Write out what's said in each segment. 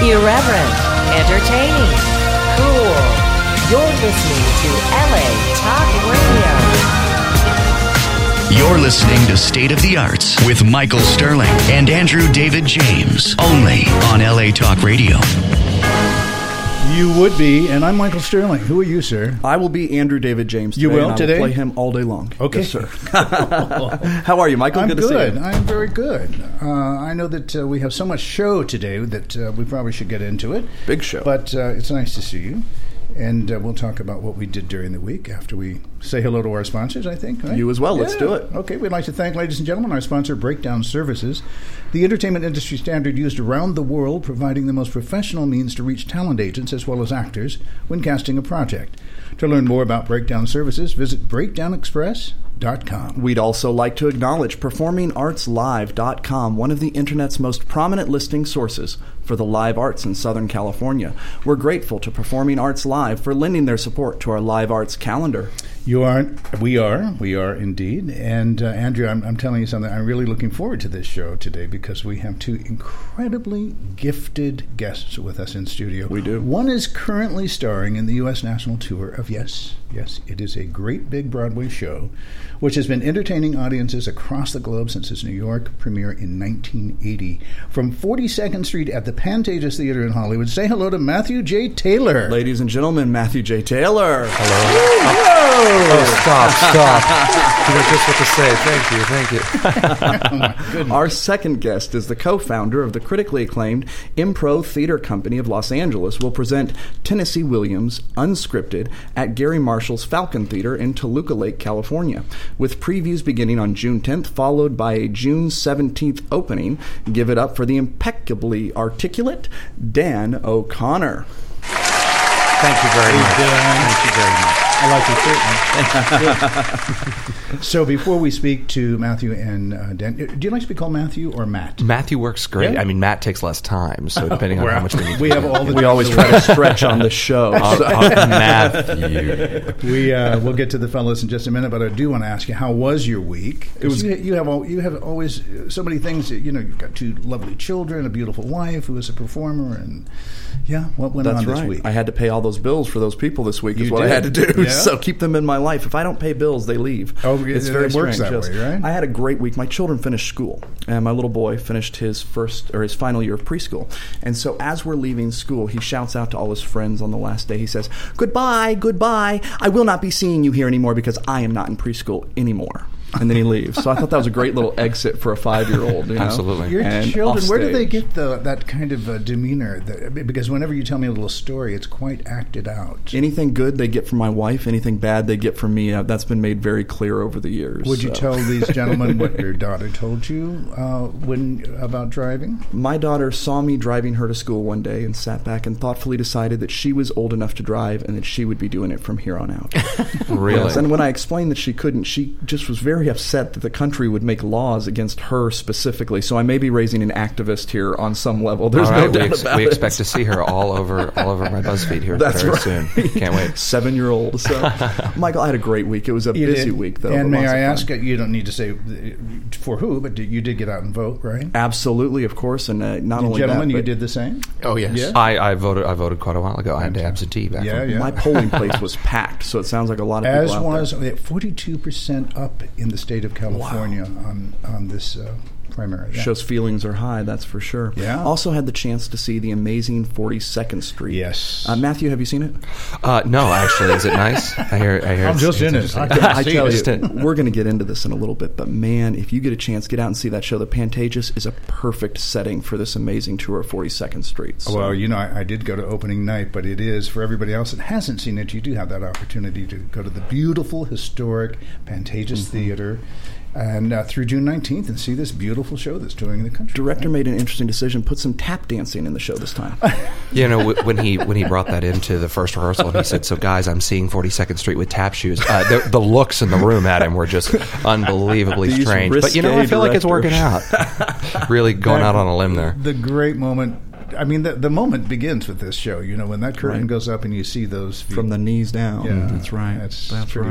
Irreverent, entertaining, cool. You're listening to LA Talk Radio. You're listening to State of the Arts with Michael Sterling and Andrew David James, only on LA Talk Radio. You would be, and I'm Michael Sterling. Who are you, sir? I will be Andrew David James today. You will and today? I will play him all day long. Okay. Yes, sir. How are you, Michael? I'm good to see you. I'm very good. I know that we have so much show today that we probably should get into it. Big show. But it's nice to see you. And we'll talk about what we did during the week after we say hello to our sponsors, I think. Right? You as well. Let's do it. Okay. We'd like to thank, ladies and gentlemen, our sponsor, Breakdown Services, the entertainment industry standard used around the world, providing the most professional means to reach talent agents as well as actors when casting a project. To learn more about Breakdown Services, visit BreakdownExpress.com. We'd also like to acknowledge PerformingArtsLive.com, one of the Internet's most prominent listing sources for the live arts in Southern California. We're grateful to Performing Arts Live for lending their support to our live arts calendar. You are. We are indeed. And Andrew, I'm telling you something. I'm really looking forward to this show today because we have two incredibly gifted guests with us in studio. We do. One is currently starring in the U.S. national tour of Yes, it is a great big Broadway show, which has been entertaining audiences across the globe since its New York premiere in 1980. From 42nd Street at the Pantages Theater in Hollywood, say hello to Matthew J. Taylor. Ladies and gentlemen, Matthew J. Taylor. Hello. Oh, stop. You know just what to say. Thank you. Oh, my goodness. Our second guest is the co-founder of the critically acclaimed Impro Theater Company of Los Angeles. Will present Tennessee Williams, Unscripted, at Gary Marshall's Falcon Theater in Toluca Lake, California, with previews beginning on June 10th, followed by a June 17th opening. Give it up for the impeccably articulate Dan O'Connor. Thank you very much. Thank you very much. I like it, certainly. So before we speak to Matthew and Dan, do you like to be called Matthew or Matt? Matthew works great. Yeah? I mean, Matt takes less time, so depending on how much we need to we have all the We always try to stretch on the show. Matthew. We'll get to the fellas in just a minute, but I do want to ask you, how was your week? It was. You have always so many things. You've got two lovely children, a beautiful wife who is a performer, and what went on this week? I had to pay all those bills for those people this week. You what did? I had to do. Yeah? So keep them in my life. If I don't pay bills, they leave. Oh, it's very it works strange. that way, right? I had a great week. My children finished school, and my little boy finished his final year of preschool. And so as we're leaving school, he shouts out to all his friends on the last day. He says, "Goodbye, goodbye. I will not be seeing you here anymore because I am not in preschool anymore." And then he leaves. So I thought that was a great little exit for a 5-year-old. Absolutely. Your and children, where do they offstage. get that kind of demeanor? Because whenever you tell me a little story, it's quite acted out. Anything good they get from my wife. Anything bad they get from me. That's been made very clear over the years. Would you tell these gentlemen what your daughter told you about driving? My daughter saw me driving her to school one day and sat back and thoughtfully decided that she was old enough to drive and that she would be doing it from here on out. Really? Yes, and when I explained that she couldn't, she just was very upset that the country would make laws against her specifically. So I may be raising an activist here on some level. There's All right, no doubt about we it. expect to see her all over my BuzzFeed here That's very right. soon. Can't wait. 7-year-old. So, Michael, I had a great week. It was a busy week, though. And but may lots I of fun. ask, you don't need to say for who, but you did get out and vote, right? Absolutely, of course, and not only Gentlemen, that, you but did the same? Oh, yes. Yeah? I voted quite a while ago. I had to absentee back. Yeah, yeah. my polling place was packed, so it sounds like a lot of As people out was there. 42% up in the state of California on this primary. Yeah. Shows feelings are high, that's for sure. Yeah. Also had the chance to see the amazing 42nd Street. Yes. Matthew, have you seen it? No, actually, is it nice? I hear. I'm just in it. I tell you, it. we're going to get into this in a little bit, but man, if you get a chance, get out and see that show. The Pantages is a perfect setting for this amazing tour of 42nd Street. So. Well, I did go to opening night, but it is, for everybody else that hasn't seen it, you do have that opportunity to go to the beautiful, historic Pantages Theater and through June 19th and see this beautiful show that's touring in the country. Director made an interesting decision, put some tap dancing in the show this time. When he brought that into the first rehearsal, and he said, "So guys, I'm seeing 42nd Street with tap shoes." The looks in the room at him were just unbelievably These strange. But I feel like it's working out. Really going out on a limb there. The great moment. I mean, the moment begins with this show. When that curtain Right. goes up and you see those feet. From the knees down. Yeah, That's right. That's pretty right.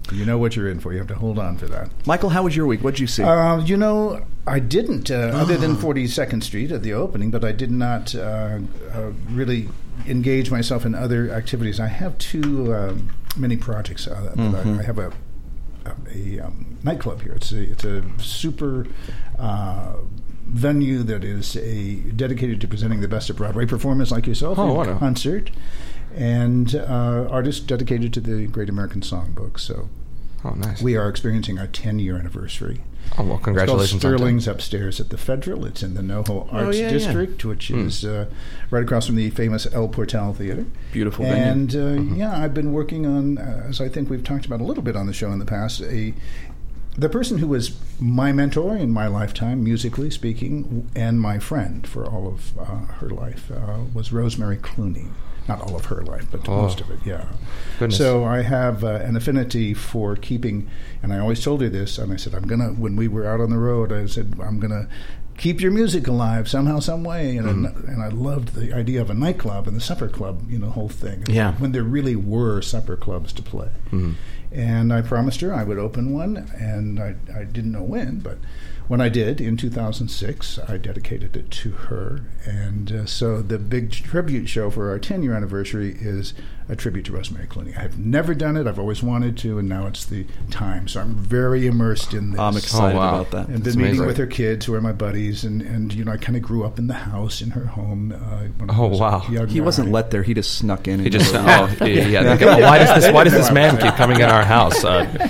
You know what you're in for. You have to hold on for that. Michael, how was your week? What did you see? I didn't, other than 42nd Street at the opening, but I did not really engage myself in other activities. I have two mini projects. I have a nightclub here. It's a super venue that is dedicated to presenting the best of Broadway performers like yourself in concert, and artists dedicated to the Great American Songbook. So, nice. We are experiencing our 10-year anniversary. Oh, well, congratulations. It's called Sterling's upstairs at the Federal. It's in the NoHo Arts District, which is right across from the famous El Portal Theater. Beautiful venue. And, I've been working on, as I think we've talked about a little bit on the show in the past, the person who was my mentor in my lifetime, musically speaking, and my friend for all of her life, was Rosemary Clooney. Not all of her life, but most of it, yeah. Goodness. So I have an affinity for keeping, and I always told her this, and I said, when we were out on the road, I said, I'm going to keep your music alive somehow, some way. And I loved the idea of a nightclub and the supper club, whole thing. Yeah. When there really were supper clubs to play. Mm-hmm. And I promised her I would open one, and I didn't know when, but when I did, in 2006, I dedicated it to her. And so the big tribute show for our 10-year anniversary is a tribute to Rosemary Clooney. I have never done it. I've always wanted to, and now it's the time. So I'm very immersed in this. I'm excited about that. And been meeting with her kids, who are my buddies, and I kind of grew up in the house in her home. When I was a young He guy. wasn't let there. He just snuck in. He just why does this man keep coming in our house?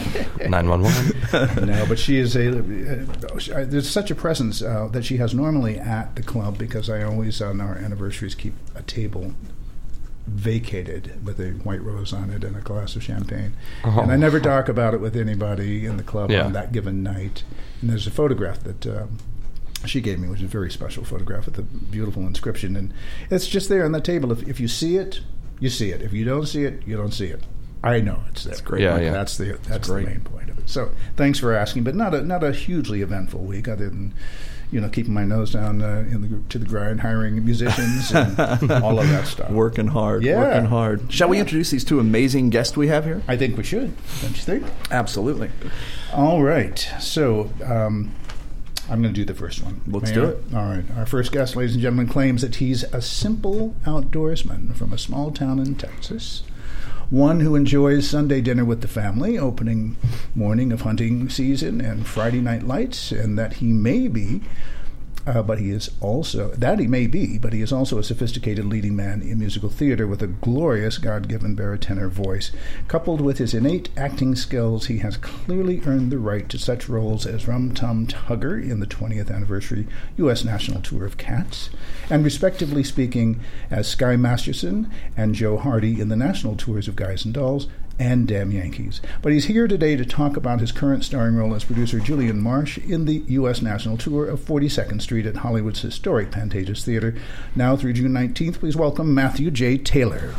911. No, but she is there's such a presence that she has normally at the club, because I always on our anniversaries keep a table vacated with a white rose on it and a glass of champagne. And I never talk about it with anybody in the club on that given night. And there's a photograph that she gave me, which is a very special photograph with a beautiful inscription. And it's just there on the table. If you see it, you see it. If you don't see it, you don't see it. I know it's there. That's great. That's the main point of it. So thanks for asking, but not a hugely eventful week, other than keeping my nose down to the grind, hiring musicians, and all of that stuff. Working hard. Shall we introduce these two amazing guests we have here? I think we should. Don't you think? Absolutely. All right. So I'm going to do the first one. Let's do it. All right. Our first guest, ladies and gentlemen, claims that he's a simple outdoorsman from a small town in Texas. One who enjoys Sunday dinner with the family, opening morning of hunting season, and Friday night lights, and that he may be, but he is also a sophisticated leading man in musical theater with a glorious God-given baritone voice. Coupled with his innate acting skills, he has clearly earned the right to such roles as Rum Tum Tugger in the 20th anniversary U.S. National Tour of Cats, and respectively speaking as Sky Masterson and Joe Hardy in the national tours of Guys and Dolls and Damn Yankees. But he's here today to talk about his current starring role as producer Julian Marsh in the U.S. National Tour of 42nd Street at Hollywood's historic Pantages Theater, now through June 19th. Please welcome Matthew J. Taylor.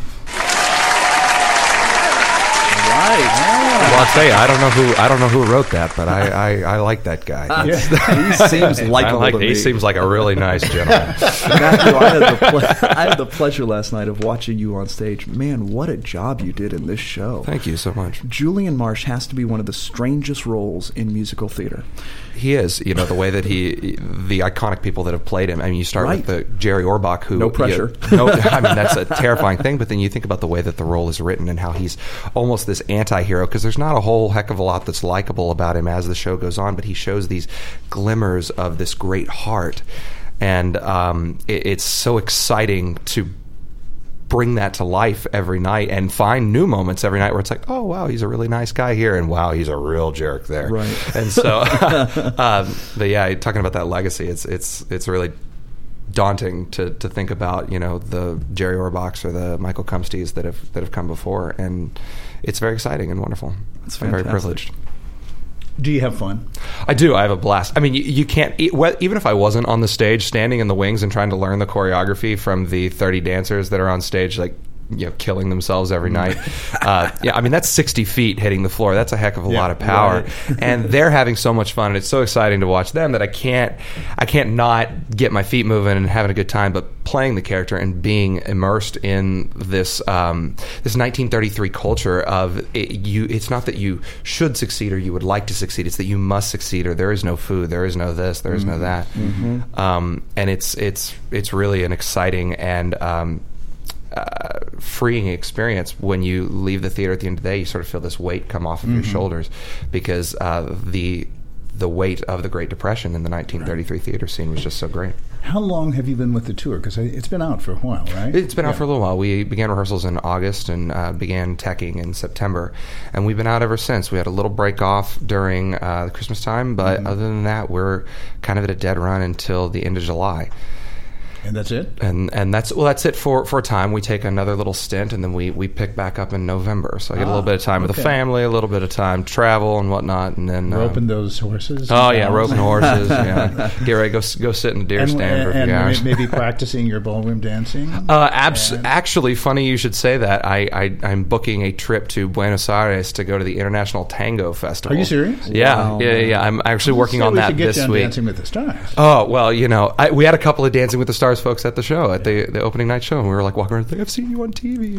Well, I'll tell you, I don't know who wrote that, but I like that guy. He seems likable to me. He seems like a really nice gentleman. Matthew, I had the pleasure last night of watching you on stage. Man, what a job you did in this show. Thank you so much. Julian Marsh has to be one of the strangest roles in musical theater. He is, the way that the iconic people that have played him. I mean, you start with the Jerry Orbach, who... No pressure. That's a terrifying thing, but then you think about the way that the role is written and how he's almost this anti-hero, because there's not a whole heck of a lot that's likable about him as the show goes on, but he shows these glimmers of this great heart, and it's so exciting to bring that to life every night and find new moments every night where it's like, oh wow, he's a really nice guy here, and wow, he's a real jerk there. Right. And so but yeah, talking about that legacy, it's really daunting to think about, the Jerry Orbachs or the Michael Kumsties that have come before, and it's very exciting and wonderful. It's I'm very privileged. Do you have fun? I do. I have a blast. I mean, you can't... Even if I wasn't on the stage, standing in the wings and trying to learn the choreography from the 30 dancers that are on stage, like, killing themselves every night. Yeah, I mean, that's 60 feet hitting the floor. That's a heck of a lot of power. Right. And they're having so much fun, and it's so exciting to watch them that I can't not get my feet moving and having a good time, but playing the character and being immersed in this 1933 culture of it's not that you should succeed or you would like to succeed, it's that you must succeed, or there is no food, there is no this, there is no that. And it's really an exciting and freeing experience. When you leave the theater at the end of the day, you sort of feel this weight come off of your shoulders, because the weight of the Great Depression in the 1933 theater scene was just so great. How long have you been with the tour? Because it's been out for a while, right? It's been out for a little while. We began rehearsals in August and began teching in September, and we've been out ever since. We had a little break off during the Christmas time, but other than that, we're kind of at a dead run until the end of July. And that's it? And that's it for a time. We take another little stint, and then we pick back up in sit. So I get a little bit of time with the family, a little bit of time to travel and whatnot, and then roping those horses. Oh yeah, roping horses. Yeah, get ready, go sit in the deer stand for a few hours. Maybe practicing your ballroom dancing. Actually, funny you should say that. I'm booking a trip to Buenos Aires to go to the International Tango Festival. Are you serious? Yeah, wow. Yeah. I'm actually working on that this week. Dancing with the Stars. Oh well, we had a couple of Dancing with the Stars folks at the show, at the opening night show, and we were like walking around like, I've seen you on TV.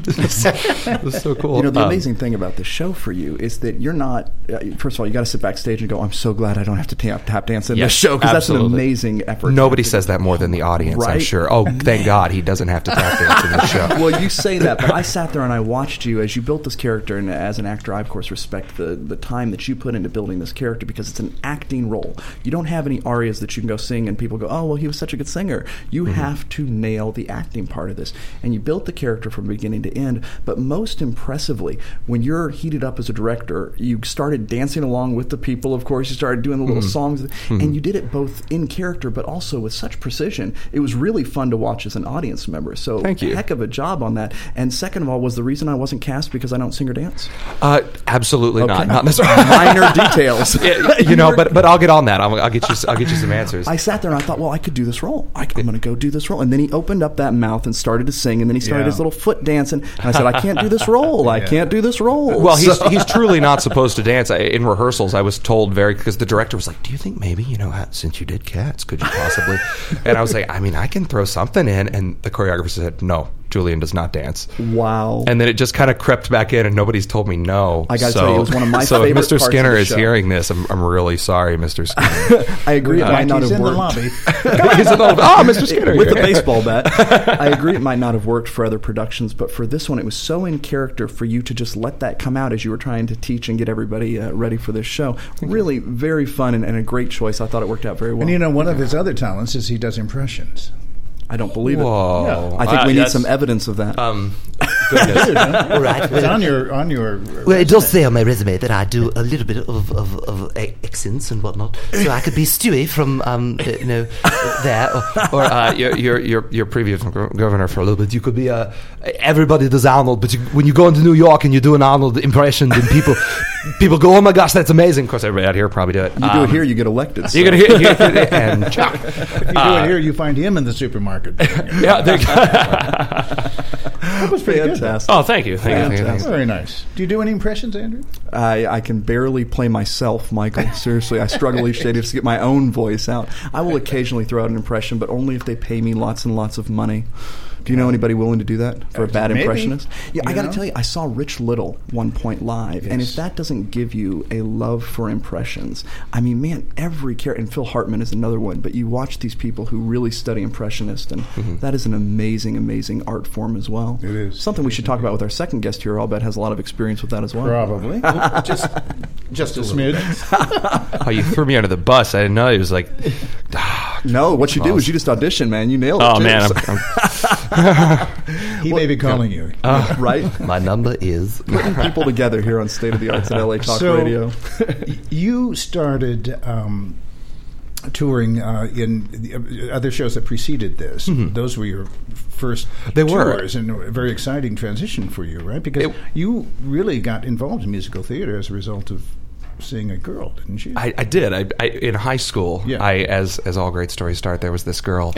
It was so cool. The amazing thing about the show for you is that you're not, first of all, you got to sit backstage and go, I'm so glad I don't have to tap dance in this show, because that's an amazing effort. Nobody says that more than the audience, right? I'm sure. Oh, thank God he doesn't have to tap dance in the show. Well, you say that, but I sat there and I watched you as you built this character, and as an actor, I of course respect the time that you put into building this character, because it's an acting role. You don't have any arias that you can go sing and people go, oh, well, he was such a good singer. You have to nail the acting part of this, and you built the character from beginning to end. But most impressively, when you're heated up as a director, you started dancing along with the people. Of course, you started doing the little songs, and you did it both in character but also with such precision. It was really fun to watch as an audience member. So thank you. Heck of a job on that. And second of all, was the reason I wasn't cast because I don't sing or dance? Absolutely not necessarily. Minor details. But I'll get on that. I'll get you some answers. I sat there and I thought, well, I could do this role. I'm going to go do this role. And then he opened up that mouth and started to sing, and then he started his little foot dancing, and I said, I can't do this role. I can't do this role. Well, he's truly not supposed to dance. In rehearsals, I was told because the director was like, do you think maybe, since you did Cats, could you possibly? And I was like, I mean, I can throw something in. And the choreographer said, no, Julian does not dance. Wow. And then it just kind of crept back in, and nobody's told me no. I got to tell you, it was one of my favorite parts. So if Mr. Skinner is hearing this, I'm really sorry, Mr. Skinner. I agree. It might not have worked. He's in the lobby. He's in the lobby. Oh, Mr. Skinner. With the baseball bat. I agree it might not have worked for other productions, but for this one, it was so in character for you to just let that come out as you were trying to teach and get everybody ready for this show. Really very fun and a great choice. I thought it worked out very well. And one of his other talents is he does impressions. I don't believe it. Whoa. I think we need some evidence of that. All right. It's on your well, it does say on my resume that I do a little bit of accents and whatnot, so I could be Stewie from there, or your previous governor for a little bit. You could be everybody does Arnold, but when you go into New York and you do an Arnold impression, then people go, oh my gosh, that's amazing. Of course, everybody out here probably do it. You do it here, you get elected. So. You're gonna hear and Chuck. If you do it here, you find him in the supermarket. Yeah, that was pretty fantastic. Good. Oh, thank you. Thank you. Very nice. Do you do any impressions, Andrew? I can barely play myself, Michael. Seriously, I struggle each day to get my own voice out. I will occasionally throw out an impression, but only if they pay me lots and lots of money. Do you know anybody willing to do that for a bad impressionist? Yeah, I got to tell you, I saw Rich Little one point live, and if that doesn't give you a love for impressions, I mean, man, every character, and Phil Hartman is another one, but you watch these people who really study impressionist, and that is an amazing, amazing art form as well. It is. Something we should talk about with our second guest here. I'll bet has a lot of experience with that as well. Probably. just a smidge. Oh, you threw me under the bus. I didn't know. It was like... No, what you do is you just audition, man. You nailed it. Oh, man. He may be calling you. Right? My number is... Putting people together here on State of the Arts at LA Talk Radio. You started touring in other shows that preceded this. Those were your first tours, and a very exciting transition for you, right? Because you really got involved in musical theater as a result of seeing a girl, didn't you? I did. I in high school. Yeah. As all great stories start, there was this girl.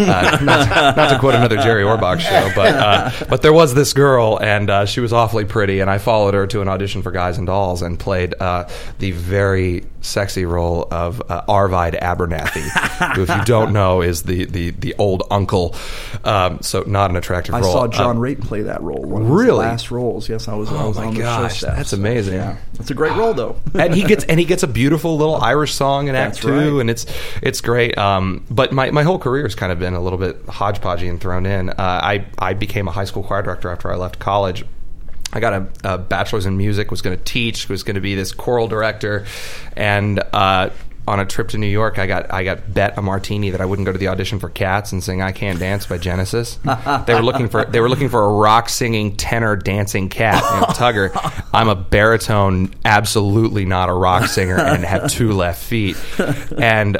Not to quote another Jerry Orbach show, but there was this girl, and she was awfully pretty, and I followed her to an audition for Guys and Dolls and played the very sexy role of Arvide Abernathy, who, if you don't know, is the old uncle. So not an attractive role. I saw John Raitt play that role. One of his Really? last roles. Yes, I was on the show staff. That's amazing. Yeah, it's a great role though. And he gets a beautiful little Irish song in Act That's 2, right. and it's great. But my whole career has kind of been a little bit hodgepodgey and thrown in. I became a high school choir director after I left college. I got a bachelor's in music, was going to teach, was going to be this choral director, and on a trip to New York, I got bet a martini that I wouldn't go to the audition for Cats and sing "I Can't Dance" by Genesis. They were looking for a rock singing tenor dancing cat, Tugger. I'm a baritone, absolutely not a rock singer, and have 2 left feet, and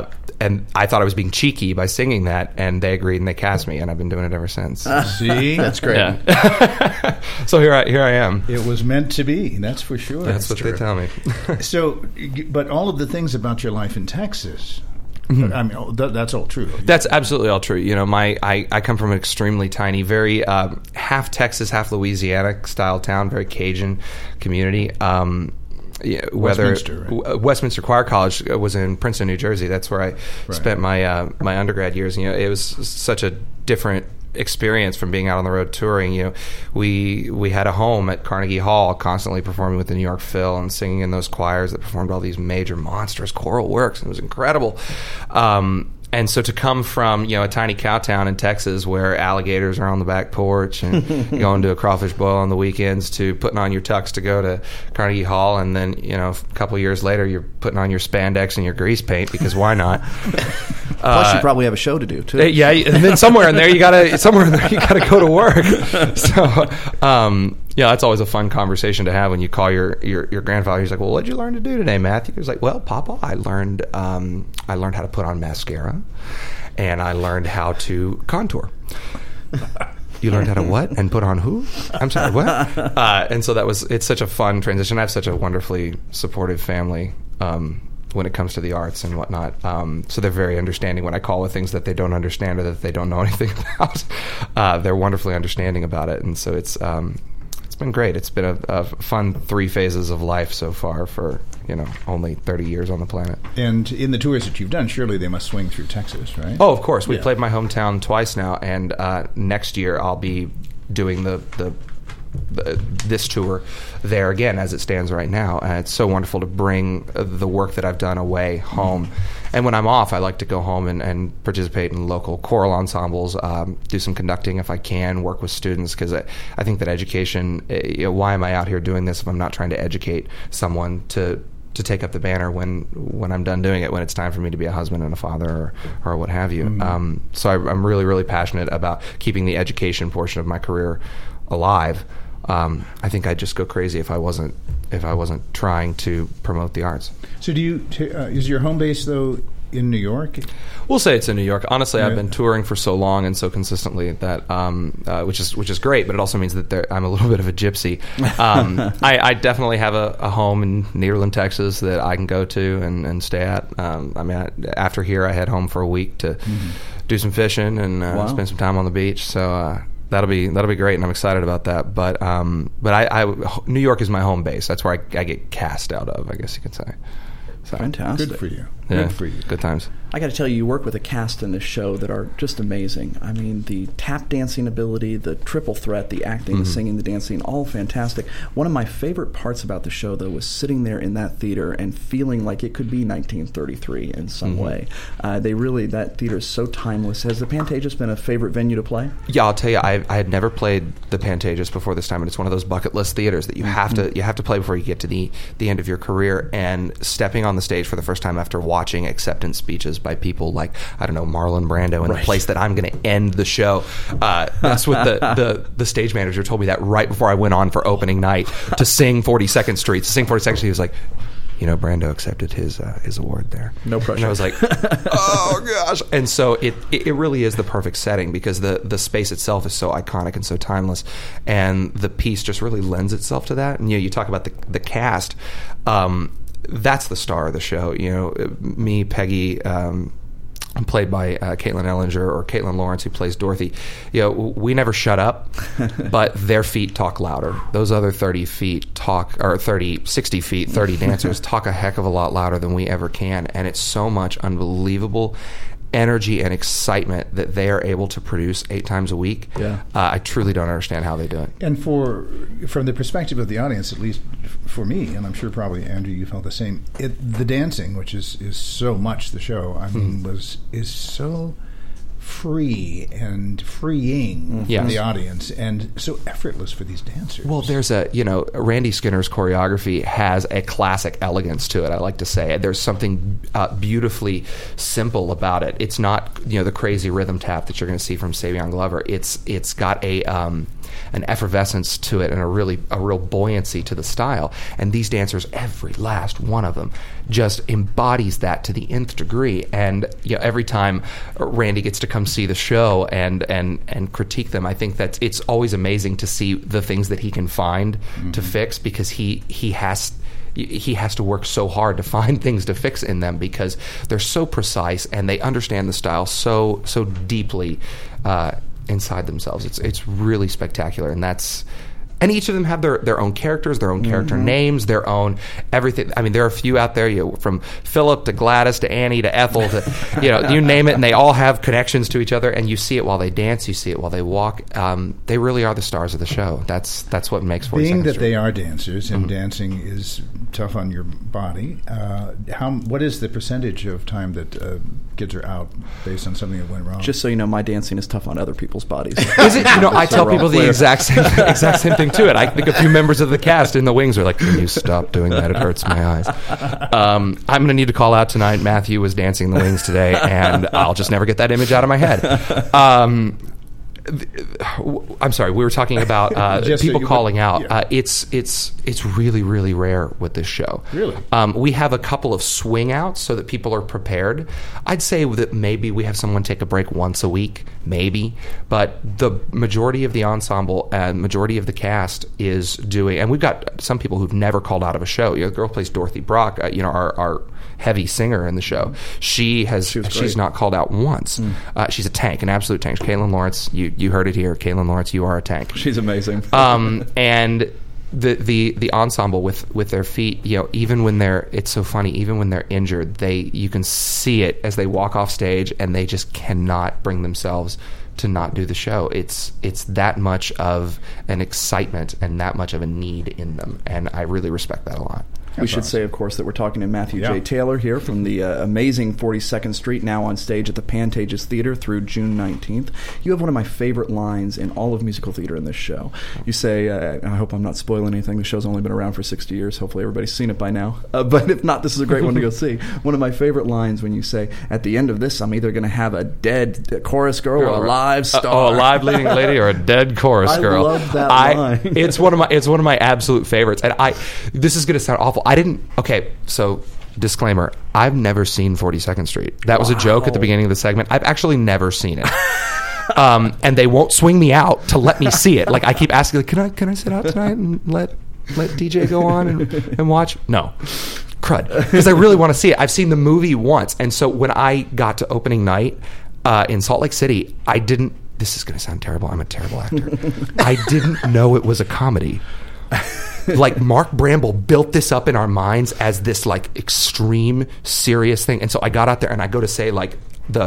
I thought I was being cheeky by singing that, and they agreed and they cast me, and I've been doing it ever since. See, that's great. Yeah. So here I am. It was meant to be. That's for sure. That's what they tell me. So, but all of the things about your life in Texas, I mean, that's all true. That's absolutely all true. You know, I come from an extremely tiny, very half Texas, half Louisiana style town, very Cajun community. Westminster, right? Westminster Choir College was in Princeton, New Jersey. That's where I spent my my undergrad years. You know, it was such a different experience from being out on the road touring. You know, we had a home at Carnegie Hall, constantly performing with the New York Phil and singing in those choirs that performed all these major, monstrous choral works. It was incredible. And so to come from, you know, a tiny cow town in Texas where alligators are on the back porch and going to a crawfish boil on the weekends, to putting on your tux to go to Carnegie Hall, and then, you know, a couple of years later you're putting on your spandex and your grease paint, because why not? Plus, you probably have a show to do too. Yeah, and then somewhere in there you gotta go to work. So, yeah, that's always a fun conversation to have when you call your grandfather. He's like, "Well, what'd you learn to do today, Matthew?" He's like, "Well, Papa, I learned how to put on mascara, and I learned how to contour." You learned how to what? And put on who? I'm sorry, what? And so it's such a fun transition. I have such a wonderfully supportive family when it comes to the arts and whatnot. So they're very understanding when I call with things that they don't understand or that they don't know anything about. They're wonderfully understanding about it. And so it's been great. It's been a fun 3 phases of life so far for, you know, only 30 years on the planet. And in the tours that you've done, surely they must swing through Texas, right? Oh, of course. We played my hometown twice now, and next year I'll be doing this tour there again as it stands right now. It's so wonderful to bring the work that I've done away home. And when I'm off, I like to go home and participate in local choral ensembles, do some conducting if I can, work with students, because I think that education, why am I out here doing this if I'm not trying to educate someone to take up the banner when I'm done doing it, when it's time for me to be a husband and a father or what have you. So I'm really, really passionate about keeping the education portion of my career alive. I think I'd just go crazy if I wasn't trying to promote the arts. So is your home base, though, in New York? We'll say it's in New York. Honestly, I've been touring for so long and so consistently that which is great, but it also means that I'm a little bit of a gypsy. I definitely have a home in Nederland, Texas that I can go to and stay at. After here, I head home for a week to do some fishing and spend some time on the beach. So that'll be great, and I'm excited about that. But New York is my home base. That's where I get cast out of, I guess you could say. So, fantastic. Good for you. Yeah, Good for you. Good times. I got to tell you work with a cast in this show that are just amazing. I mean, the tap dancing ability, the triple threat, the acting, the singing, the dancing, all fantastic. One of my favorite parts about the show, though, was sitting there in that theater and feeling like it could be 1933 in some way. That theater is so timeless. Has the Pantages been a favorite venue to play? Yeah, I'll tell you, I had never played the Pantages before this time, and it's one of those bucket list theaters that you have to play before you get to the end of your career. And stepping on the stage for the first time after watching acceptance speeches by people like, I don't know, Marlon Brando in the place that I'm going to end the show. That's what the stage manager told me that right before I went on for opening night to sing 42nd Street. To sing 42nd Street, he was like, you know, Brando accepted his award there. No pressure. And I was like, oh gosh. And so it really is the perfect setting because the space itself is so iconic and so timeless, and the piece just really lends itself to that. And you talk about the cast. that's the star of the show. You know, me, Peggy, played by Caitlin Ellinger, or Caitlin Lawrence, who plays Dorothy. You know, we never shut up, but their feet talk louder. Those other 30 feet talk, or 60 feet, 30 dancers talk a heck of a lot louder than we ever can. And it's so much unbelievable energy and excitement that they are able to produce 8 times a week. I truly don't understand how they do it. And from the perspective of the audience, at least for me, and I'm sure probably Andrew, you felt the same. The dancing, which is so much the show, I mean, is so free and freeing for the audience, and so effortless for these dancers. Well, there's Randy Skinner's choreography has a classic elegance to it, I like to say. There's something beautifully simple about it. It's not, the crazy rhythm tap that you're going to see from Savion Glover. It's got an effervescence to it and a real buoyancy to the style. And these dancers, every last one of them, just embodies that to the nth degree. And every time Randy gets to come see the show and critique them, I think that it's always amazing to see the things that he can find to fix, because he has to work so hard to find things to fix in them, because they're so precise and they understand the style so deeply inside themselves. It's really spectacular, and each of them have their own characters, their own character names, their own everything. I mean, there are a few out there, from Philip to Gladys to Annie to Ethel to, you name it, and they all have connections to each other, and you see it while they dance, you see it while they walk. They really are the stars of the show. That's what makes 42nd Being that Street. they are dancers, and dancing is tough on your body, what is the percentage of time that kids are out based on something that went wrong? Just so you know, my dancing is tough on other people's bodies. Is it? I tell people the exact same thing to it. I think a few members of the cast in the wings are like, "Can you stop doing that? It hurts my eyes." I'm going to need to call out tonight. Matthew was dancing in the wings today, and I'll just never get that image out of my head. I'm sorry. We were talking about people calling out. Yeah. It's really, really rare with this show. Really? We have a couple of swing outs so that people are prepared. I'd say that maybe we have someone take a break once a week, maybe. But the majority of the ensemble and majority of the cast is doing, and we've got some people who've never called out of a show. The girl who plays Dorothy Brock, our heavy singer in the show. She's not called out once. She's a tank, an absolute tank. Caitlin Lawrence, you heard it here. Caitlin Lawrence, you are a tank. She's amazing. And the ensemble with their feet, even when it's so funny, even when they're injured, you can see it as they walk off stage, and they just cannot bring themselves to not do the show. It's that much of an excitement and that much of a need in them, and I really respect that a lot. We should say, of course, that we're talking to Matthew J. Taylor here from the amazing 42nd Street, now on stage at the Pantages Theater through June 19th. You have one of my favorite lines in all of musical theater in this show. You say, I hope I'm not spoiling anything, the show's only been around for 60 years, hopefully everybody's seen it by now, but if not, this is a great one to go see. One of my favorite lines when you say, at the end of this, I'm either going to have a dead chorus girl or a live star. A live leading lady or a dead chorus girl. I love that line. It's one of my absolute favorites, and this is going to sound awful. So disclaimer, I've never seen 42nd Street. That was a joke at the beginning of the segment. I've actually never seen it. And they won't swing me out to let me see it. Like, I keep asking, can I sit out tonight and let DJ go on and watch? No. Crud. Because I really want to see it. I've seen the movie once. And so when I got to opening night in Salt Lake City, this is going to sound terrible. I'm a terrible actor. I didn't know it was a comedy. Like, Mark Bramble built this up in our minds as this extreme serious thing, and so I got out there and I go to say the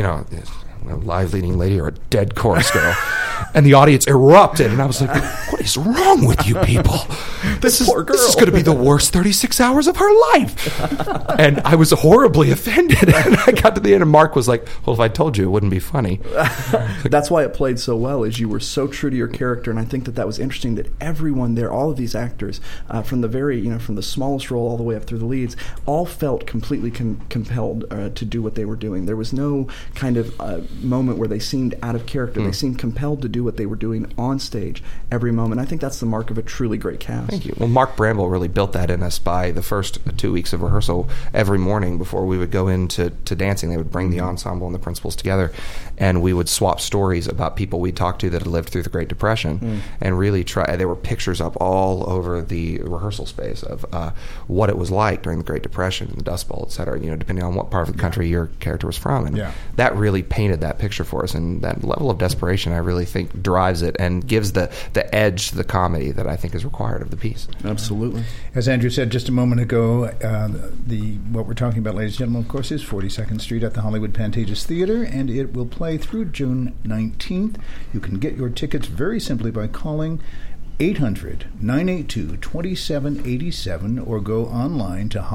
a live leading lady or a dead chorus girl, and the audience erupted, and I was like, what is wrong with you people? This is going to be the worst 36 hours of her life. And I was horribly offended, and I got to the end, and Mark was like, well, if I told you, it wouldn't be funny. That's why it played so well, is you were so true to your character, and I think that was interesting, that everyone there, all of these actors, from the very, from the smallest role all the way up through the leads, all felt completely compelled to do what they were doing. There was no kind of moment where they seemed out of character. They seemed compelled to do what they were doing on stage every moment. I think that's the mark of a truly great cast. Thank you. Well, Mark Bramble really built that in us by the first 2 weeks of rehearsal. Every morning before we would go into dancing, they would bring the ensemble and the principals together, and we would swap stories about people we talked to that had lived through the Great Depression, and really try. There were pictures up all over the rehearsal space of what it was like during the Great Depression, the Dust Bowl, et cetera, depending on what part of the country your character was from. And that really painted that picture for us, and that level of desperation, I really think, drives it and gives the edge to the comedy that I think is required of the piece. Absolutely. As Andrew said just a moment ago, what we're talking about, ladies and gentlemen, of course, is 42nd Street at the Hollywood Pantages Theater, and it will play through June 19th. You can get your tickets very simply by calling 800-982-2787 or go online to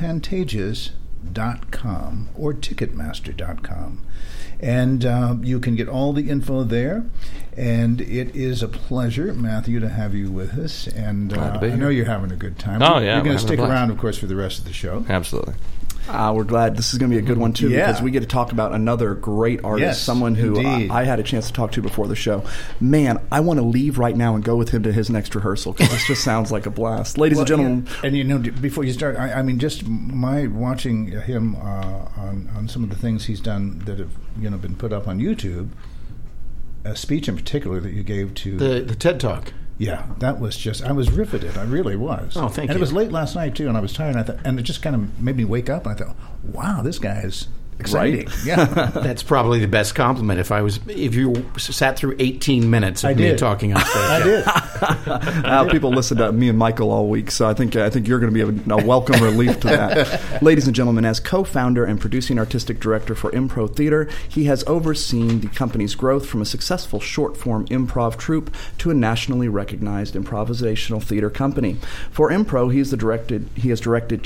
HollywoodPantages.com or Ticketmaster.com. And you can get all the info there. And it is a pleasure, Matthew, to have you with us. And I know you're having a good time. Oh, yeah. You're going to stick around, of course, for the rest of the show. Absolutely. We're glad. This is going to be a good one, too, because we get to talk about another great artist, someone who I had a chance to talk to before the show. Man, I want to leave right now and go with him to his next rehearsal, because this just sounds like a blast. Ladies and gentlemen. And, before you start, I mean, just my watching him on some of the things he's done that have been put up on YouTube, a speech in particular that you gave to... The TED Talk. Yeah, that was just, I was riveted. I really was. Oh, thank you. And it was late last night, too, and I was tired, and it just kind of made me wake up, and I thought, wow, this guy is exciting. Right? Yeah. That's probably the best compliment if you sat through 18 minutes of me talking on stage. I did. People listen to me and Michael all week, so I think you're going to be a welcome relief to that. Ladies and gentlemen, as co-founder and producing artistic director for Impro Theater, he has overseen the company's growth from a successful short-form improv troupe to a nationally recognized improvisational theater company. For Impro, he has directed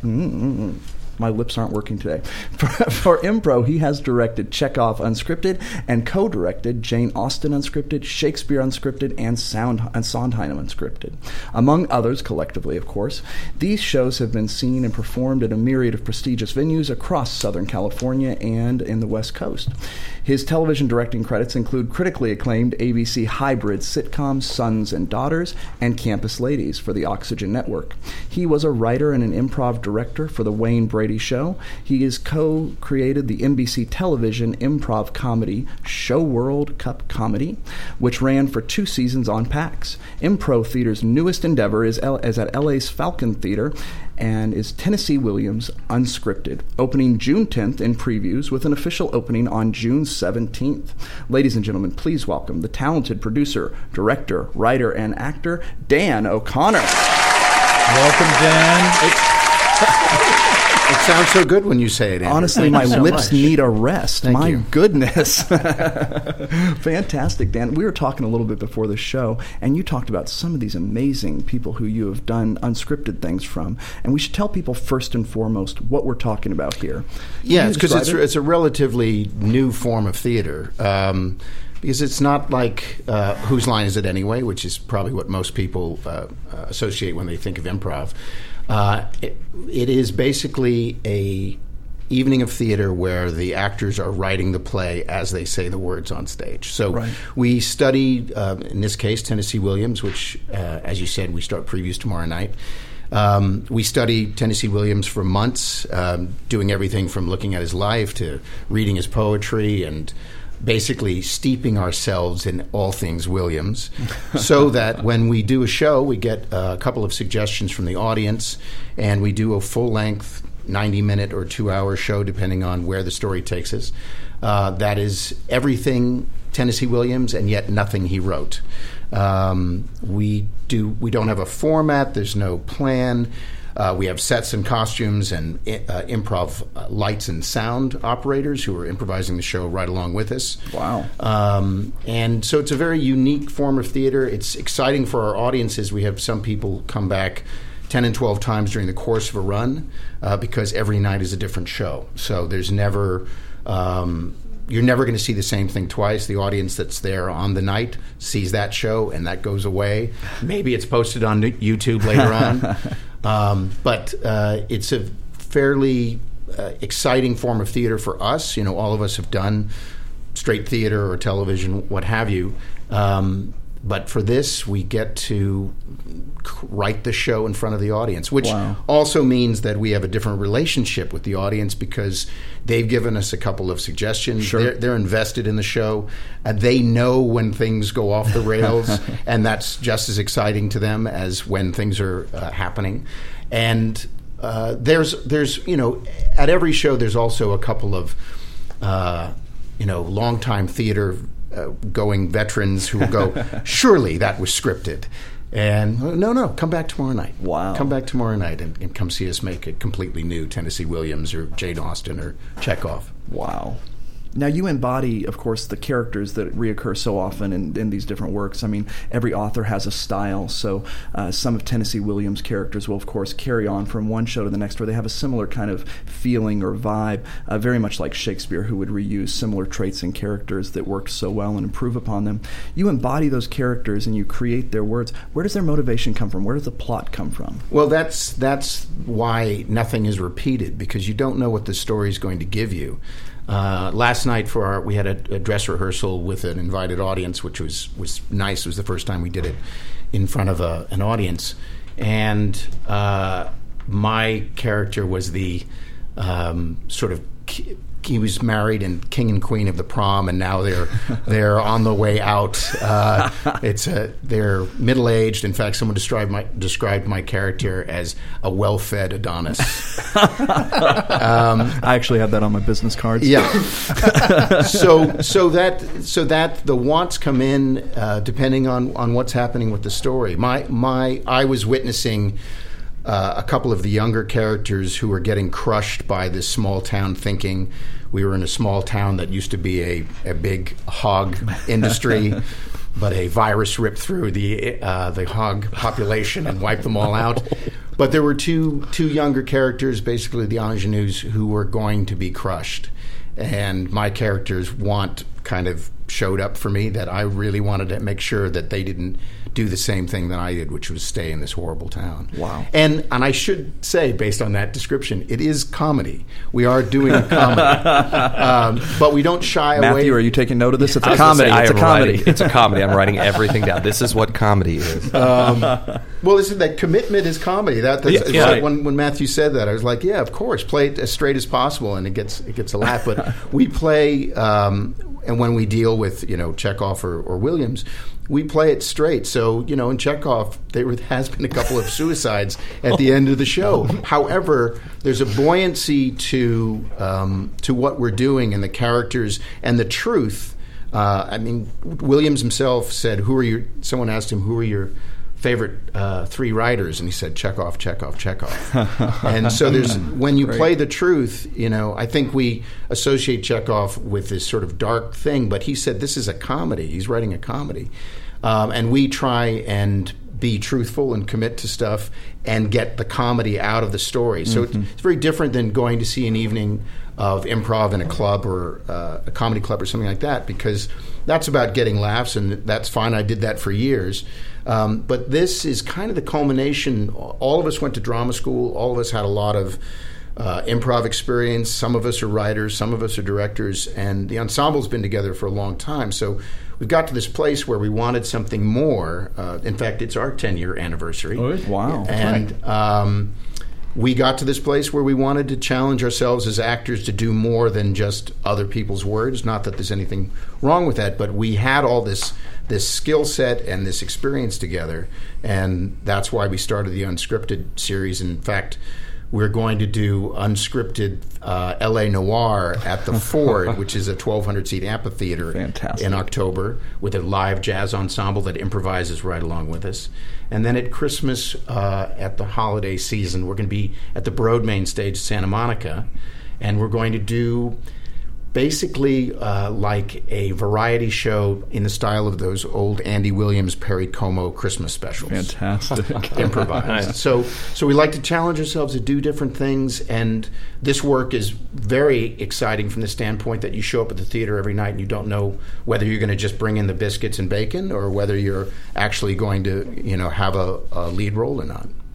My lips aren't working today. For Impro, he has directed Chekhov Unscripted and co-directed Jane Austen Unscripted, Shakespeare Unscripted, and Sondheim Unscripted. Among others, collectively, of course. These shows have been seen and performed at a myriad of prestigious venues across Southern California and in the West Coast. His television directing credits include critically acclaimed ABC hybrid sitcoms Sons and Daughters and Campus Ladies for the Oxygen Network. He was a writer and an improv director for The Wayne Brady Show. He has co-created the NBC television improv comedy Show World Cup Comedy, which ran for 2 seasons on PAX. Impro Theater's newest endeavor is at LA's Falcon Theater and is Tennessee Williams Unscripted, opening June 10th in previews with an official opening on June 17th. Ladies and gentlemen, please welcome the talented producer, director, writer, and actor, Dan O'Connor. Welcome, Dan. It sounds so good when you say it, Andrew. Honestly, my lips need a rest. Thank my you. Goodness. Fantastic, Dan. We were talking a little bit before the show, and you talked about some of these amazing people who you have done unscripted things from. And we should tell people first and foremost what we're talking about here. Yeah, because it's a relatively new form of theater. Because it's not like Whose Line Is It Anyway, which is probably what most people associate when they think of improv. It is basically a evening of theater where the actors are writing the play as they say the words on stage. So we study, in this case, Tennessee Williams, which, as you said, we start previews tomorrow night. We study Tennessee Williams for months, doing everything from looking at his life to reading his poetry and basically steeping ourselves in all things Williams so that when we do a show, we get a couple of suggestions from the audience and we do a full-length 90-minute or 2-hour show, depending on where the story takes us. That is everything Tennessee Williams and yet nothing he wrote. We don't have a format. There's no plan. We have sets and costumes and improv lights and sound operators who are improvising the show right along with us. Wow. And so it's a very unique form of theater. It's exciting for our audiences. We have some people come back 10 and 12 times during the course of a run because every night is a different show. So there's never... you're never going to see the same thing twice. The audience that's there on the night sees that show, and that goes away. Maybe it's posted on YouTube later on. But it's a fairly exciting form of theater for us. You know, all of us have done straight theater or television, what have you. But for this, we get to write the show in front of the audience, which also means that we have a different relationship with the audience because they've given us a couple of suggestions. Sure. They're invested in the show. They know when things go off the rails, and that's just as exciting to them as when things are happening. And there's at every show there's also a couple of longtime theater going veterans who will go, surely that was scripted. And no, come back tomorrow night. Wow. Come back tomorrow night and come see us make a completely new Tennessee Williams or Jane Austen or Chekhov. Wow. Now, you embody, of course, the characters that reoccur so often in these different works. I mean, every author has a style, so some of Tennessee Williams' characters will, of course, carry on from one show to the next where they have a similar kind of feeling or vibe, very much like Shakespeare, who would reuse similar traits and characters that worked so well and improve upon them. You embody those characters and you create their words. Where does their motivation come from? Where does the plot come from? Well, that's why nothing is repeated, because you don't know what the story is going to give you. Last night we had a dress rehearsal with an invited audience, which was nice. It was the first time we did it in front of an audience, and my character was the he was married and king and queen of the prom, and now they're on the way out. They're middle aged. In fact, someone described my character as a well-fed Adonis. I actually have that on my business cards. Yeah. so that the wants come in depending on what's happening with the story. I was witnessing a couple of the younger characters who were getting crushed by this small town thinking. We were in a small town that used to be a big hog industry, but a virus ripped through the hog population and wiped them all out. But there were two younger characters, basically the ingenues, who were going to be crushed. And my character's want kind of showed up for me, that I really wanted to make sure that they didn't do the same thing that I did, which was stay in this horrible town. Wow. And I should say, based on that description, it is comedy. We are doing a comedy. But we don't shy away. Matthew, are you taking note of this? It's a comedy. It's a comedy. It's a comedy. I'm writing everything down. This is what comedy is. Well, listen, that commitment is comedy. That's right. When Matthew said that, I was like, yeah, of course, play it as straight as possible, and it gets a laugh. But we play, and when we deal with Chekhov or Williams, we play it straight. So, in Chekhov, there has been a couple of suicides at the end of the show. However, there's a buoyancy to what we're doing and the characters and the truth. Williams himself said, someone asked him, who are your favorite three writers? And he said, Chekhov, Chekhov, Chekhov. And so when you play the truth, I think we associate Chekhov with this sort of dark thing, but he said this is a comedy. He's writing a comedy. And we try and be truthful and commit to stuff and get the comedy out of the story. So it's very different than going to see an evening of improv in a club or a comedy club or something like that, because that's about getting laughs, and that's fine. I did that for years. But this is kind of the culmination. All of us went to drama school. All of us had a lot of improv experience. Some of us are writers. Some of us are directors. And the ensemble's been together for a long time. So we've got to this place where we wanted something more. In fact, it's our 10-year anniversary. Oh, wow. And we got to this place where we wanted to challenge ourselves as actors to do more than just other people's words. Not that there's anything wrong with that, but we had all this skill set and this experience together, and that's why we started the Unscripted series. In fact, we're going to do unscripted L.A. Noir at the Ford, which is a 1,200-seat amphitheater. Fantastic. In October, with a live jazz ensemble that improvises right along with us. And then at Christmas, at the holiday season, we're going to be at the Broadmain stage, Santa Monica, and we're going to do basically like a variety show in the style of those old Andy Williams, Perry Como Christmas specials. Fantastic. Improvised. So we like to challenge ourselves to do different things, and this work is very exciting from the standpoint that you show up at the theater every night and you don't know whether you're going to just bring in the biscuits and bacon or whether you're actually going to have a lead role or not.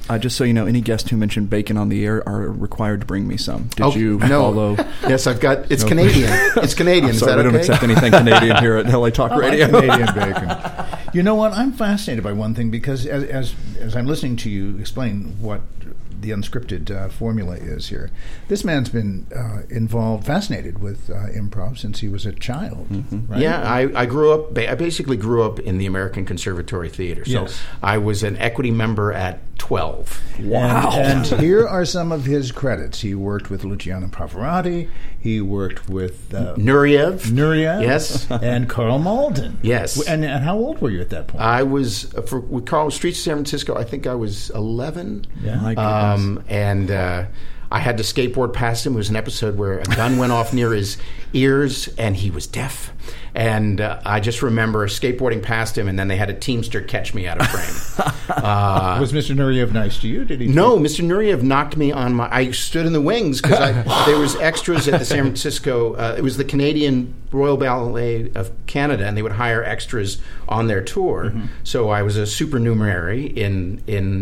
Just so you know, any guest who mentioned bacon on the air are required to bring me some. Did you follow? Yes, I've got. It's Canadian. It's Canadian. I'm Is sorry, that we don't okay? accept anything Canadian here at LA Talk Radio. Canadian bacon. You know what? I'm fascinated by one thing because as I'm listening to you explain what the unscripted formula is here, this man's been fascinated with improv since he was a child. Mm-hmm. Right? Yeah, I grew up. I basically grew up in the American Conservatory Theater. So Yes. I was an equity member at 12. Wow. And here are some of his credits. He worked with Luciano Pavarotti. He worked with Nureyev. Yes. And Carl Malden. Yes. And how old were you at that point? I was with Carl Streets of San Francisco. I think I was 11. Yeah. My goodness. And I had to skateboard past him. It was an episode where a gun went off near his ears, and he was deaf. And I just remember skateboarding past him, and then they had a Teamster catch me out of frame. Was Mr. Nureyev nice to you? Did he? No, Mr. Nureyev knocked me on my... I stood in the wings because there was extras at the San Francisco... it was the Canadian Royal Ballet of Canada, and they would hire extras on their tour. Mm-hmm. So I was a supernumerary in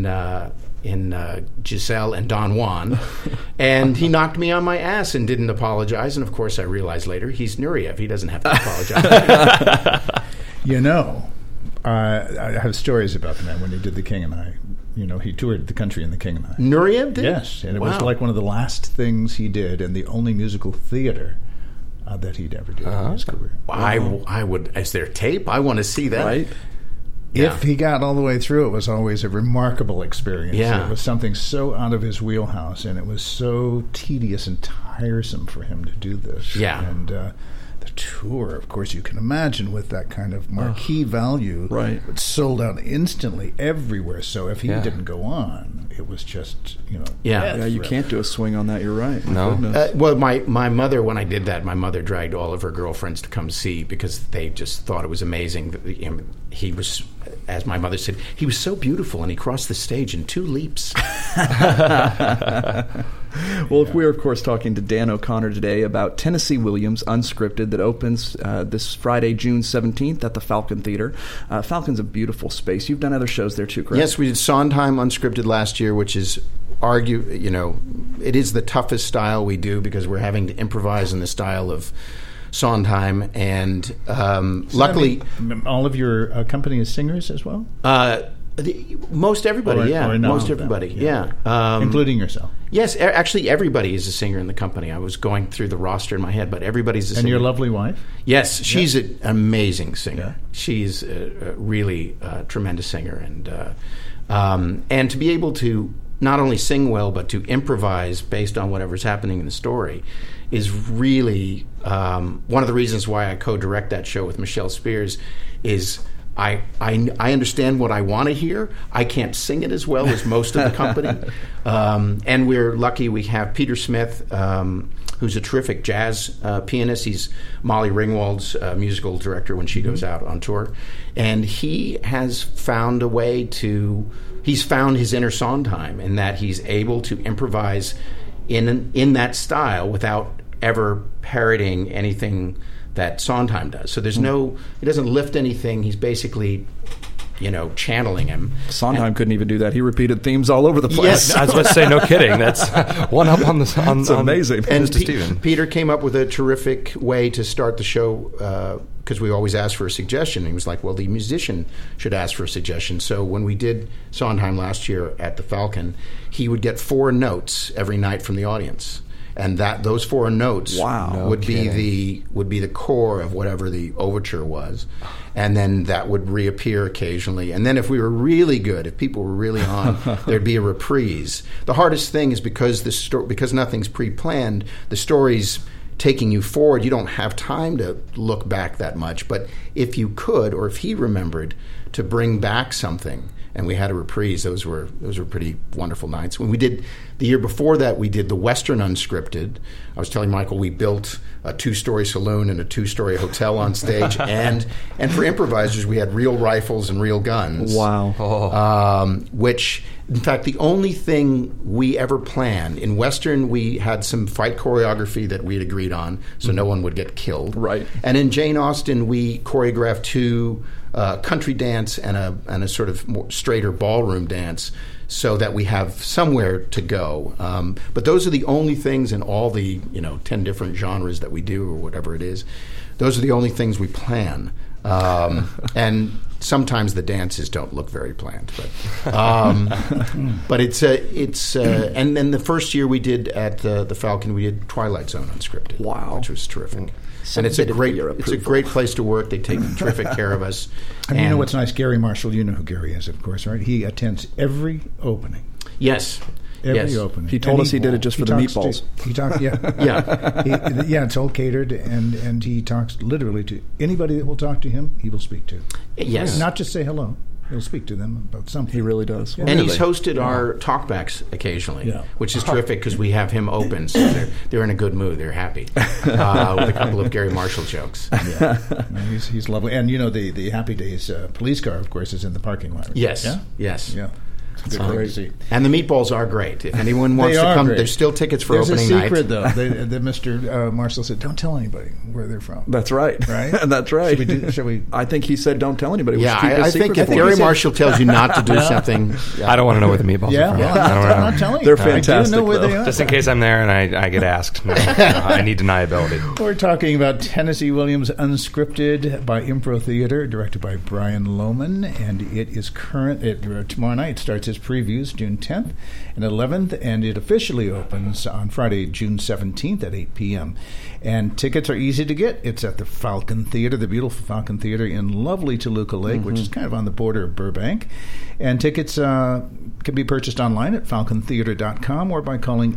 Giselle and Don Juan, and he knocked me on my ass and didn't apologize. And of course, I realized later he's Nureyev; he doesn't have to apologize. You know, I have stories about the man when he did The King and I. You know, he toured the country in The King and I. Nureyev did? Yes, and it was Wow. like one of the last things he did, and the only musical theater that he'd ever did in his career. I would. Is there tape? I want to see that. Right? Yeah. If he got all the way through, it was always a remarkable experience. Yeah. It was something so out of his wheelhouse, and it was so tedious and tiresome for him to do this. Yeah. And the tour, of course, you can imagine with that kind of marquee value. Right. It sold out instantly everywhere. So if he Yeah. didn't go on, it was just, Yeah. death Yeah, you for him. can't do a swing on that. You're right. No. Goodness. Well, my mother, when I did that, my mother dragged all of her girlfriends to come see because they just thought it was amazing. That, he was, as my mother said, he was so beautiful, and he crossed the stage in 2 leaps. Well, if we're, of course, talking to Dan O'Connor today about Tennessee Williams Unscripted that opens this Friday, June 17th at the Falcon Theater. Falcon's a beautiful space. You've done other shows there too, correct? Yes, we did Sondheim Unscripted last year, which is it is the toughest style we do because we're having to improvise in the style of Sondheim, and luckily, all of your company is singers as well, most everybody, most everybody, including yourself. Yes, actually, everybody is a singer in the company. I was going through the roster in my head, but everybody's a singer. And your lovely wife? Yes, she's an amazing singer. Yeah. She's a really tremendous singer, and to be able to not only sing well but to improvise based on whatever's happening in the story is really one of the reasons why I co-direct that show with Michelle Spears. Is I understand what I want to hear. I can't sing it as well as most of the company. And we're lucky we have Peter Smith, who's a terrific jazz pianist. He's Molly Ringwald's musical director when she goes out on tour. And he has found a way he's found his inner Sondheim in that he's able to improvise in that style without ever parroting anything that Sondheim does. So there's he doesn't lift anything. He's basically, channeling him. Sondheim couldn't even do that. He repeated themes all over the place. Yes. I was about to say, no kidding. That's one up on the. It's amazing. And Mr. Steven. Peter came up with a terrific way to start the show because we always ask for a suggestion. He was like, well, the musician should ask for a suggestion. So when we did Sondheim last year at the Falcon, he would get 4 notes every night from the audience. And those 4 notes would be the core of whatever the overture was, and then that would reappear occasionally. And then if we were really good, if people were really on, there'd be a reprise. The hardest thing is because nothing's pre-planned, the story's taking you forward. You don't have time to look back that much. But if you could, or if he remembered to bring back something, and we had a reprise, those were pretty wonderful nights. When we did the year before that, we did the Western Unscripted. I was telling Michael we built a 2-story saloon and a 2-story hotel on stage, and for improvisers we had real rifles and real guns. Wow! Which, in fact, the only thing we ever planned in Western, we had some fight choreography that we had agreed on, so no one would get killed. Right. And in Jane Austen, we choreographed 2 country dance and a sort of more straighter ballroom dance. so that we have somewhere to go. But those are the only things in all the 10 different genres that we do, or whatever it is. Those are the only things we plan. And sometimes the dances don't look very planned, but it's and then the first year we did at the Falcon, we did Twilight Zone unscripted. Wow, which was terrific. And it's a great place to work. They take terrific care of us. And you know what's nice? Gary Marshall, you know who Gary is, of course, right? He attends every opening. Yes. Every opening. He told us he did it just for the meatballs. He talks, yeah. It's all catered, and he talks literally to anybody that will talk to him, he will speak to. Yes. Not just say hello. He'll speak to them about something. He really does. Yeah. And he's hosted our talkbacks occasionally, which is terrific because we have him open, so they're in a good mood. They're happy with a couple of Gary Marshall jokes. Yeah. He's lovely. And, the Happy Days police car, of course, is in the parking lot. Yes. Yeah? Yes. Yeah. It's crazy. And the meatballs are great. If anyone wants to come, great. There's still tickets for There's opening night. There's a secret, though. Mr. Marshall said, don't tell anybody where they're from. That's right. Right? That's right. Should we? I think he said don't tell anybody. Yeah, I think if Gary Marshall tells you not to do something... I don't want to know where the meatballs are from. I'm not telling you. They're fantastic, I do know where they are. Just in case I'm there and I get asked. No, I need deniability. We're talking about Tennessee Williams Unscripted by Impro Theater, directed by Brian Lohman, and it is tomorrow night starts its previews, June 10th and 11th, and it officially opens on Friday, June 17th at 8 p.m. And tickets are easy to get. It's at the Falcon Theater, the beautiful Falcon Theater in lovely Toluca Lake, which is kind of on the border of Burbank. And tickets can be purchased online at falcontheater.com or by calling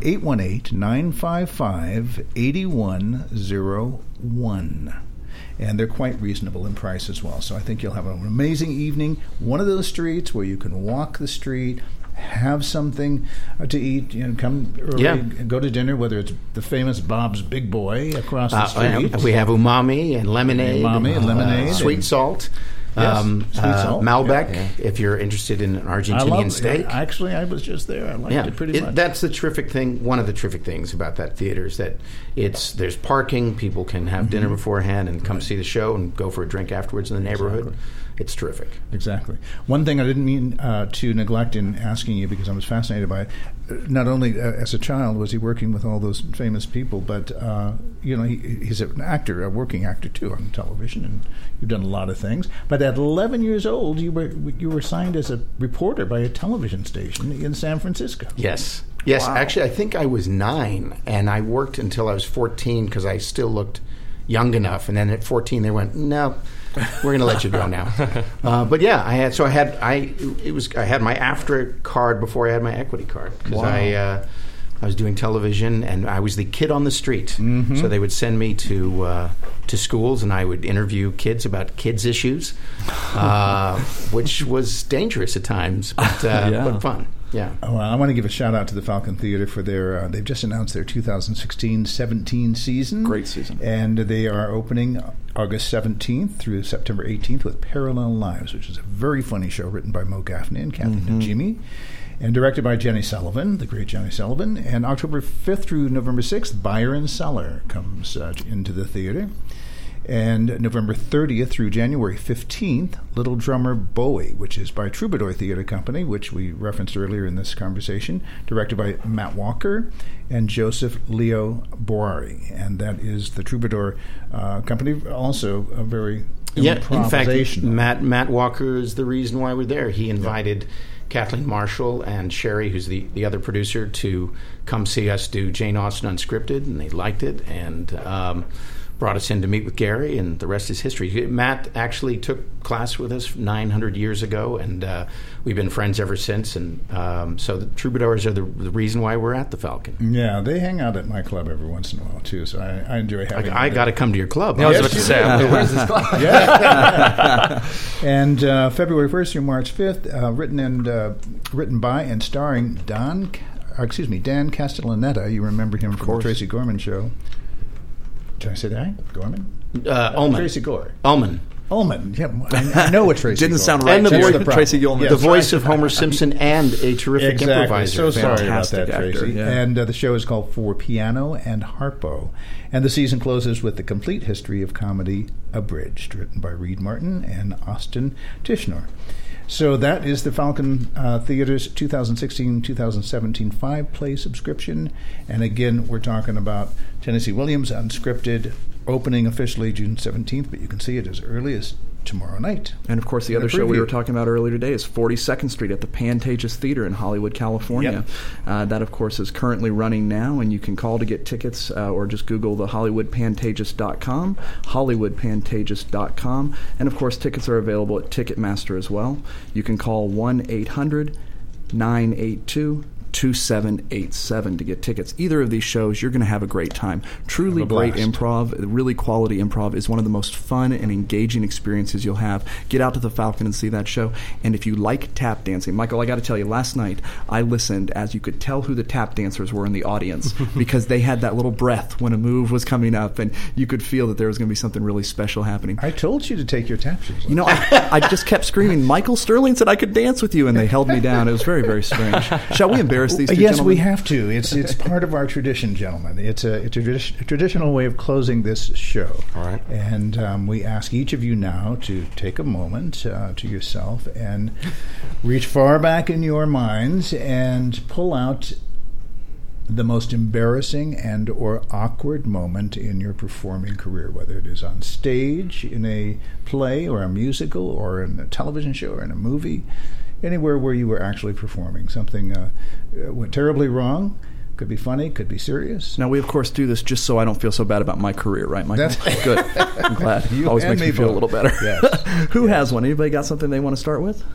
818-955-8101. And they're quite reasonable in price as well. So I think you'll have an amazing evening. One of those streets where you can walk the street, have something to eat, come early, and go to dinner, whether it's the famous Bob's Big Boy across the street. We have umami and lemonade. Sweet salt. Yes, sweet salt. Malbec, if you're interested in an Argentinian steak. Actually, I was just there. I liked it pretty much. That's the terrific thing. One of the terrific things about that theater is that there's parking. People can have dinner beforehand and come see the show and go for a drink afterwards in the neighborhood. Exactly. It's terrific. Exactly. One thing I didn't mean to neglect in asking you, because I was fascinated by it, not only as a child was he working with all those famous people, but he's an actor, a working actor too on television, and you've done a lot of things. But at 11 years old, you were signed as a reporter by a television station in San Francisco. Yes. Wow. Actually, I think I was 9, and I worked until I was 14 because I still looked young enough. And then at 14, they went, no, we're going to let you go now. But yeah, I had my AFTRA card before I had my equity card, because I was doing television and I was the kid on the street. So they would send me to schools and I would interview kids about kids issues, which was dangerous at times, but fun. Yeah. Well, I want to give a shout out to the Falcon Theater for their. They've just announced their 2016-17 season. Great season. And they are opening August 17th through September 18th with Parallel Lives, which is a very funny show written by Mo Gaffney and Kathy Najimy, and directed by Jenny Sullivan, the great Jenny Sullivan. And October 5th through November 6th, Byron Seller comes into the theater. And November 30th through January 15th, Little Drummer Bowie, which is by Troubadour Theater Company, which we referenced earlier in this conversation, directed by Matt Walker and Joseph Leo Boari. And that is the Troubadour Company, also a very improvisational. In fact, Matt Walker is the reason why we're there. He invited Kathleen Marshall and Sherry, who's the other producer, to come see us do Jane Austen Unscripted, and they liked it, and brought us in to meet with Gary, and the rest is history. Matt actually took class with us 900 years ago, and we've been friends ever since. And so the Troubadours are the reason why we're at the Falcon. Yeah, they hang out at my club every once in a while, too, so I enjoy having them. I got to come to your club. I was about to say, where's this club? And February 1st through March 5th, written by and starring Dan Castellaneta. You remember him from the Tracy Gorman Show. Did I say that? Gorman? Ullman. Tracy Gore. Ullman. Yeah, I know what Tracy didn't Gore. sound right. And the voice, Tracy Ullman. the voice of Homer Simpson and a terrific improviser. So sorry about that, actor, Tracy. yeah. And the show is called For Piano and Harpo. And the season closes with The Complete History of Comedy Abridged, written by Reed Martin and Austin Tishnor. So that is the Falcon Theater's 2016-2017 5-play subscription. And again, we're talking about Tennessee Williams Unscripted, opening officially June 17th, but you can see it as early as tomorrow night. And, of course, the other show we were talking about earlier today is 42nd Street at the Pantages Theater in Hollywood, California. Yep. That, of course, is currently running now, and you can call to get tickets or just Google the HollywoodPantages.com, HollywoodPantages.com. And, of course, tickets are available at Ticketmaster as well. You can call 1-800-982-2787 to get tickets. Either of these shows, you're going to have a great time. Truly great improv, really quality improv is one of the most fun and engaging experiences you'll have. Get out to the Falcon and see that show. And if you like tap dancing, Michael, I got to tell you, last night I listened as you could tell who the tap dancers were in the audience because they had that little breath when a move was coming up, and you could feel that there was going to be something really special happening. I told you to take your tap shoes. You know, I just kept screaming, Michael Sterling said I could dance with you, and they held me down. It was very, very strange. Shall we embarrass these two Yes, gentlemen? we have to. It's part of our tradition, gentlemen. It's a traditional way of closing this show. All right. And we ask each of you now to take a moment to yourself and reach far back in your minds and pull out the most embarrassing and or awkward moment in your performing career, whether it is on stage, in a play or a musical or in a television show or in a movie, anywhere where you were actually performing. Something went terribly wrong. Could be funny, could be serious. Now, we, of course, do this just so I don't feel so bad about my career, right, Michael? That's good. I'm glad. You Always and makes me feel a little better. Yes. Who has one? Anybody got something they want to start with?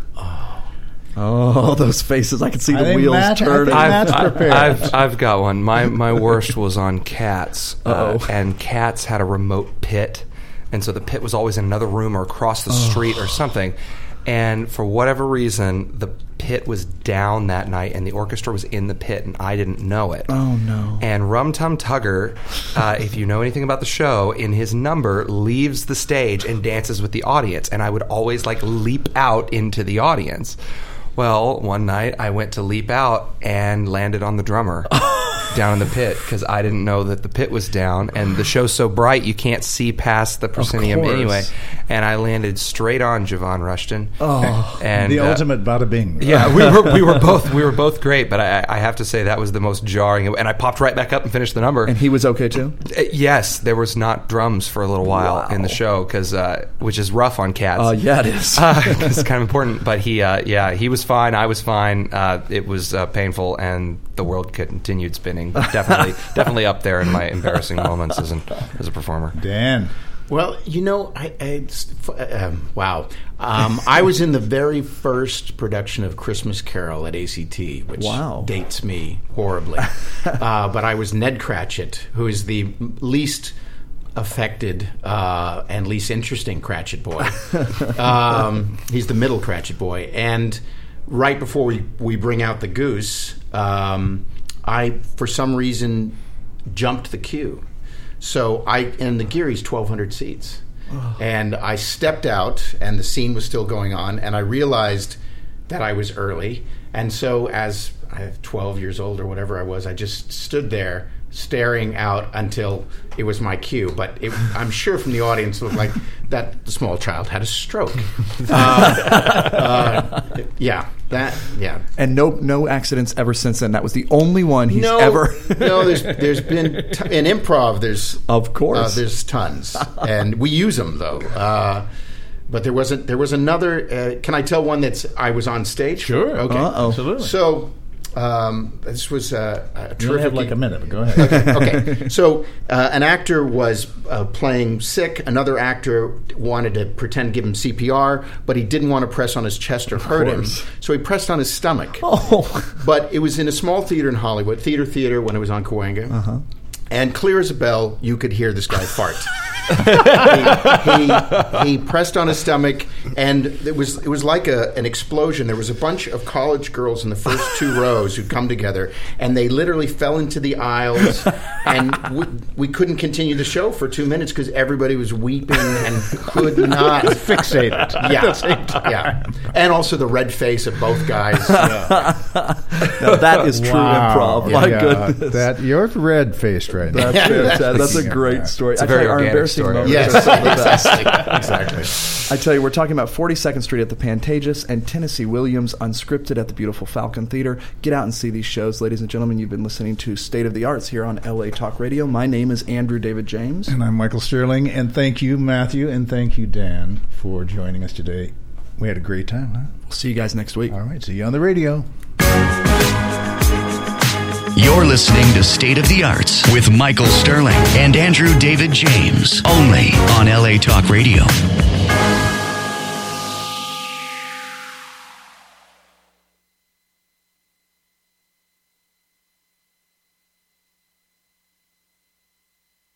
Oh, those faces. I can see the wheels turning. I've got one. My worst was on Cats. Uh-oh. And Cats had a remote pit. And so the pit was always in another room or across the street or something. And for whatever reason, the pit was down that night, and the orchestra was in the pit, and I didn't know it. Oh, no. And Rum Tum Tugger, if you know anything about the show, in his number, leaves the stage and dances with the audience. And I would always, leap out into the audience. Well, one night I went to leap out and landed on the drummer down in the pit because I didn't know that the pit was down, and the show's so bright you can't see past the proscenium anyway. And I landed straight on Javon Rushton. Oh, and the ultimate bada bing. Yeah, we were both great, but I have to say that was the most jarring. And I popped right back up and finished the number. And he was okay too? Yes, there was not drums for a little while in the show which is rough on Cats. Yeah, it is. It's kind of important, but he was fine. I was fine. It was painful, and the world continued spinning. But definitely up there in my embarrassing moments as a performer. Dan. Well, wow. I was in the very first production of Christmas Carol at ACT, which dates me horribly. But I was Ned Cratchit, who is the least affected and least interesting Cratchit boy. He's the middle Cratchit boy. And right before we bring out the goose, I, for some reason, jumped the queue. So and the Geary's 1,200 seats. Oh. And I stepped out, and the scene was still going on, and I realized that I was early. And so as 12 years old or whatever I was, I just stood there staring out until it was my cue. But I'm sure from the audience it looked like that small child had a stroke. And no accidents ever since then. That was the only one he's ever. No, there's been in improv. There's of course there's tons, and we use them though. But there was another. Can I tell one I was on stage? Sure. Okay. Absolutely. So. This was a terrific. You only have like a minute, but go ahead. Okay. So an actor was playing sick. Another actor wanted to pretend to give him CPR, but he didn't want to press on his chest or hurt him. So he pressed on his stomach. Oh. But it was in a small theater in Hollywood, Theater, when it was on Cahuenga. Uh-huh. And clear as a bell, you could hear this guy fart. he pressed on his stomach, and it was like an explosion. There was a bunch of college girls in the first two rows who'd come together, and they literally fell into the aisles, and we couldn't continue the show for 2 minutes because everybody was weeping and could not fixated. Yeah. And also the red face of both guys. Now that is true improv. My goodness. You're red-faced right now. That's fantastic. That's a great story. It's a very our organic embarrassing story. moments Yes, are some of the best. exactly. I tell you, we're talking about 42nd Street at the Pantages and Tennessee Williams Unscripted at the beautiful Falcon Theater. Get out and see these shows. Ladies and gentlemen, you've been listening to State of the Arts here on LA Talk Radio. My name is Andrew David James. And I'm Michael Sterling. And thank you, Matthew, and thank you, Dan, for joining us today. We had a great time, huh? We'll see you guys next week. All right, see you on the radio. You're listening to State of the Arts with Michael Sterling and Andrew David James, only on LA Talk Radio.